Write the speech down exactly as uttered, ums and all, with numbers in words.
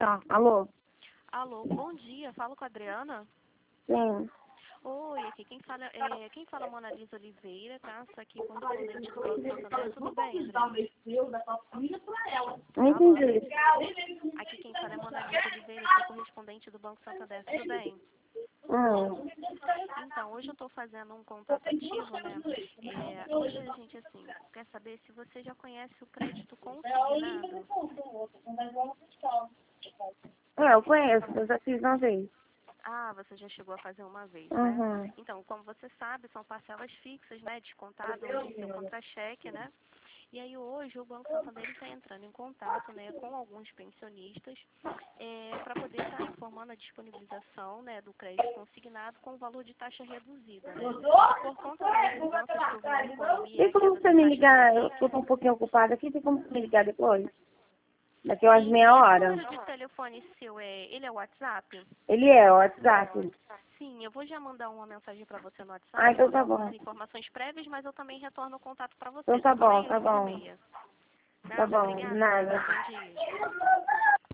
Tá, alô? Alô, bom dia. Falo com a Adriana? Sim. Oi, aqui quem fala é quem fala é Mona Lisa Oliveira, tá? Sou aqui correspondente do Banco Santander. Tudo bem, Adriana? Não Alô? entendi. Aqui quem fala é Mona Lisa Oliveira, sou correspondente do Banco Santander. Tudo bem? Hum. Então, hoje eu estou fazendo um contato ativo, né? É, hoje a gente, assim, quer saber se você já conhece o crédito consignado. É, eu conheço, eu já fiz uma vez. Ah, você já chegou a fazer uma vez, né? Uhum. Então, como você sabe, são parcelas fixas, né? Descontado do seu contra-cheque, né? E aí hoje o Banco Santander está entrando em contato, né, com alguns pensionistas é, para poder estar informando a disponibilização, né, do crédito consignado com valor de taxa reduzida, né? Por conta das mudanças que houve na economia, Tem a como queda você da me taxa ligar? Eu Selic. estou um pouquinho ocupada aqui, tem como você me ligar depois? Daqui a umas Sim, meia esse hora. número de telefone seu, é, ele é o WhatsApp? Ele é, o WhatsApp. Sim, eu vou já mandar uma mensagem para você no Ah, WhatsApp então com tá algumas bom. informações prévias, mas eu também retorno o contato para Então você, tá tudo bom, bem? tá Às onze e bom. meia. Tá Nada, bom, obrigada, Adriana. nada. Bom dia.